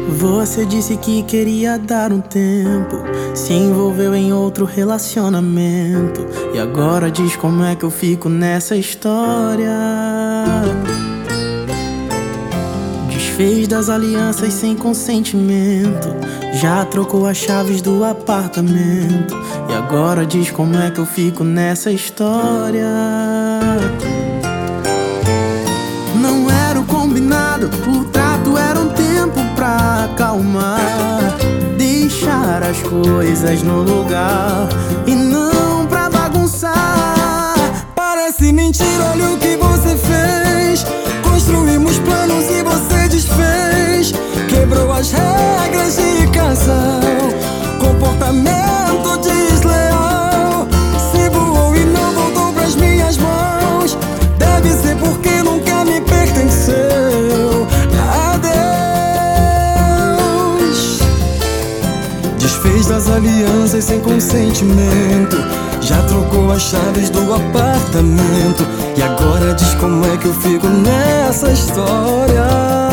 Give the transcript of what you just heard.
Você disse que queria dar um tempo, se envolveu em outro relacionamento, e agora diz como é que eu fico nessa história. Desfez das alianças sem consentimento, já trocou as chaves do apartamento, e agora diz como é que eu fico nessa história. Não era o combinado, o trato era um tempo pra acalmar, deixar as coisas no lugar e não pra bagunçar. Parece mentira, olha o que você fez. Construímos planos e você desfez. Quebrou as regras de casal, comportamento desleal. Se voou e não voltou pras minhas mãos, deve ser porque nunca me pertenceu. Adeus. Desfez das alianças sem consentimento, já trocou as chaves do apartamento, e agora diz como é que eu fico nessa história.